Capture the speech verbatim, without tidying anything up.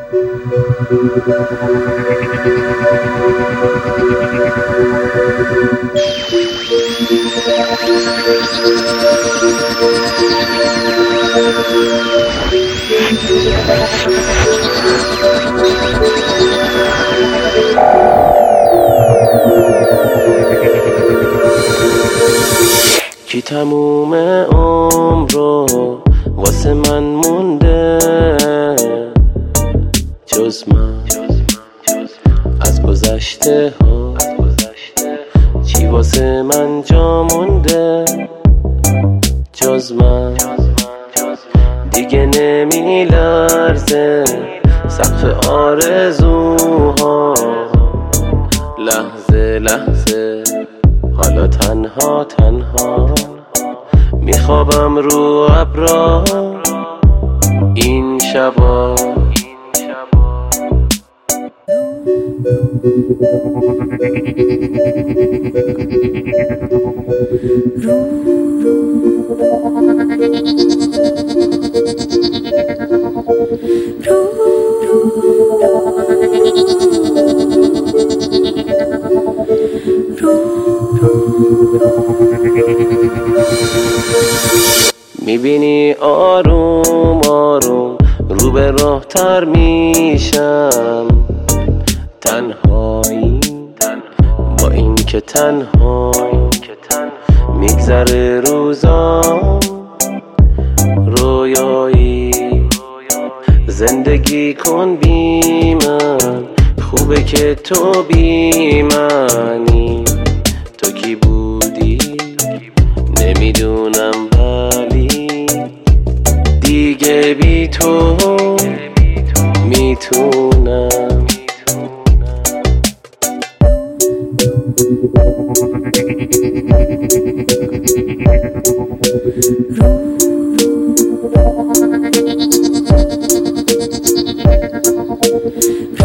کی تموم عمر رو واسه من مونده جز من از گذشته ها، چی واسه من جا مونده جز من؟ دیگه نمی لرزه سقف آرزوها، لحظه لحظه حالا تنها تنها میخوابم رو ابرا این شبا. میبینی آروم آروم رو به راه تر میشم، تنهایی با این که تنها میگذره روزام، رویایی زندگی کن بی من، خوبه که تو بی منی. تو کی بودی نمیدونم ولی دیگه بی تو میتونم. رو